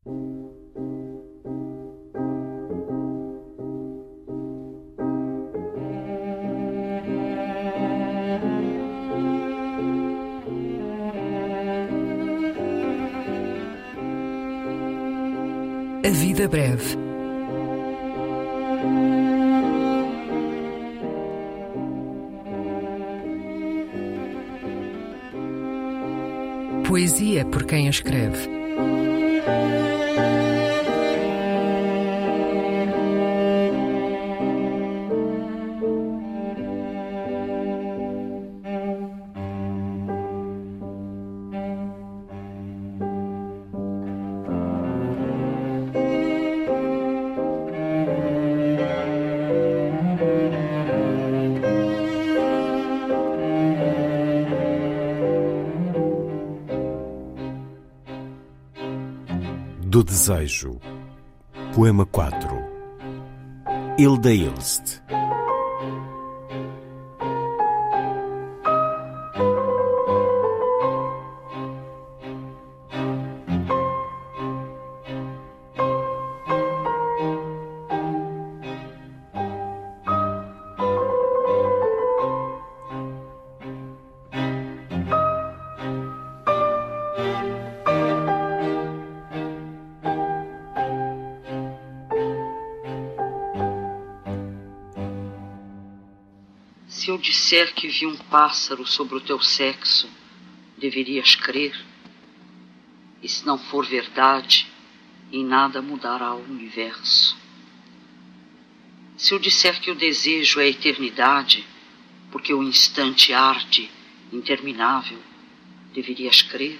A vida breve. Poesia por quem a escreve. Do Desejo. Poema 4. Hilda Ilst. Se eu disser que vi um pássaro sobre o teu sexo, deverias crer? E se não for verdade, em nada mudará o universo. Se eu disser que o desejo é a eternidade, porque o instante arde, interminável, deverias crer?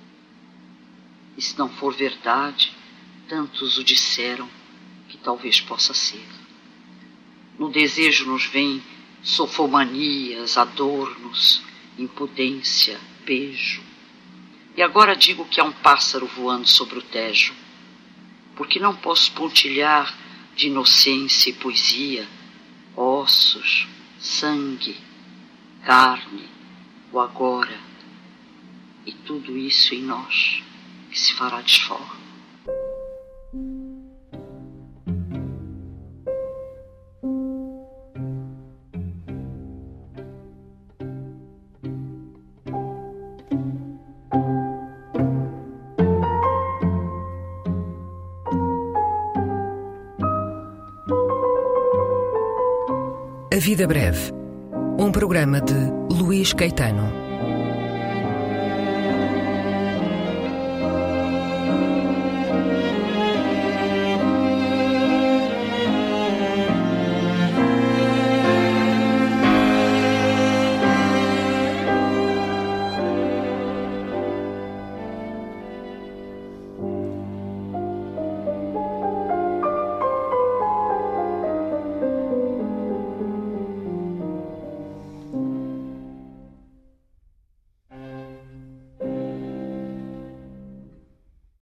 E se não for verdade, tantos o disseram que talvez possa ser. No desejo nos vem sofomanias, adornos, impudência, beijo. E agora digo que há um pássaro voando sobre o Tejo, porque não posso pontilhar de inocência e poesia ossos, sangue, carne, o agora, e tudo isso em nós que se fará desforra. A Vida Breve, um programa de Luís Caetano.